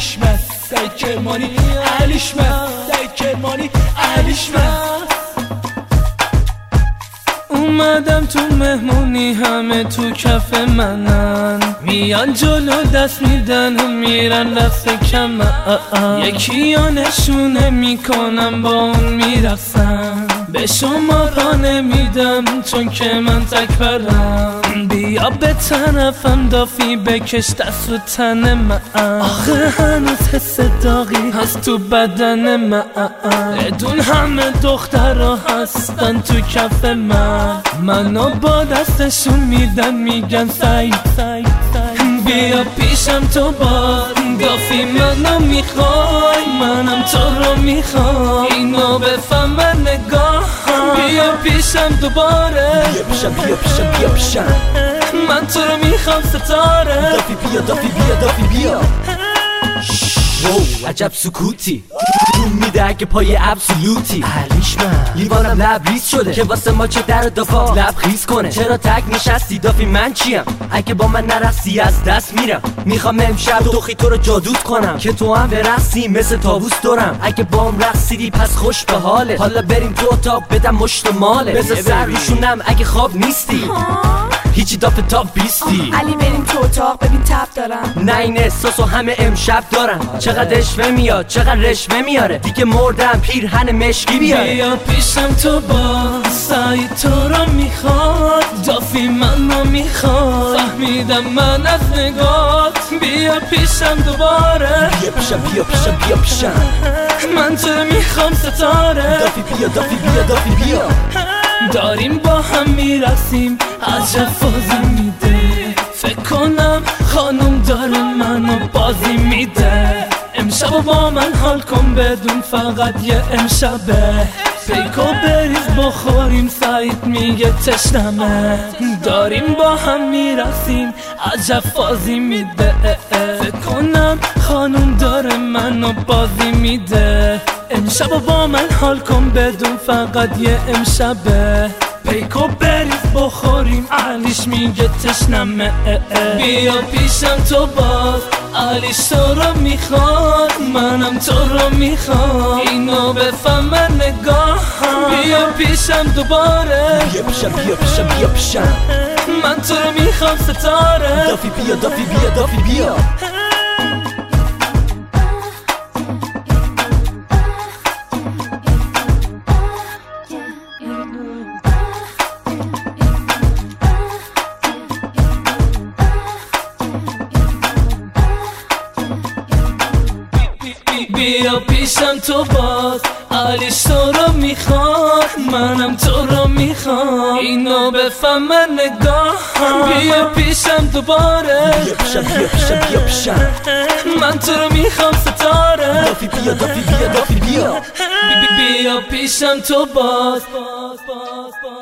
علیشمت سعید کرمانی علیشمت سعید کرمانی علیشمت. اومدم تو مهمونی همه تو کف منن، میان جلو دست میدن میرن دست کم. یکی ها نشونه میکنم با اون میرسن، به شما پا نمیدم چون که من تکبرم. بیا به طرفم دافی بکش دست و تن من، آخه هنوز حس داغی هست تو بدن من. بدون همه دخترها هستن تو کف منو با دستشون میدن میگن سعید سعید سعید. بیا پیشم تو باز دافی منو میخوای منم تو رو میخوام، اینو بفهم نگاه. بیا پیشم دوباره بیا پیشم بیا پیشم بیا پیشم، من تو رو میخوام ستاره. دافی بیا دافی بیا دافی بیا. عجب سکوتی روم میده اگه پای ابسولوتی. علیشمت لیوانم لبریز شده که واسه ما چه در دفاع لبخیز کنه. چرا تک نشستی دافی من چیم؟ اگه با من نرستی از دست میرم. میخوام امشب دوخی تو رو جادوت کنم که تو هم برسی مثل طاووس دورم. اگه بام رقصیدی پس خوش به حاله، حالا بریم تو اتاق بدم مشت ماله. بذار سر روشونم اگه خواب نیستی هیچی دافه تا بیستی. علی بریم تو اتاق ببین تب دارم. نه این احساس و همه امشب دارم. چقدر اشوه میاد چقدر رشوه میاره، دیگه مردم پیرهن مشکی بیاره. بیا پیشم تو با سعید تو رو میخواد، دافی منو میخواد، فهمیدم من از نگات. بیا پیشم دوباره بیا پیشم بیا پیشم بیا پیشم، من تو رو میخوام ستاره. دافی بیا دافی بیا دافی بیا. داریم با هم میرسیم عجب فازی میده، فکر کنم خانم داره منو بازی میده. امشب با من حال کن بدون فقط یه امشبه، پیکو بریز بخوریم سعید میگه تشنمه. داریم با هم میرسیم عجب فازی میده، فکر کنم خانم داره منو بازی میده. امشب با من حال کن بدون فقط یه امشبه، پیکو بریز بخوریم علیش میگه تشنمه. بیا پیشم تو باز علیش تو رو میخواد منم تو رو میخوام، اینو بفهم نگاه. بیا پیشم دوباره بیا پیشم بیا پیشم بیا پیشم، من تو رو میخوام ستاره. دافی بیا دافی بیا دافی بیا. بیا پیشم تو باز علیش تو رو میخواد منم تو رو میخوام، اینو بفهم نگاه. بیا پیشم دوباره بیا پیشم بیا پیشم بیا پیشم، من تو رو میخوام ستاره. دافی بیا دافی بیا دافی بیا. بیا پیشم تو باز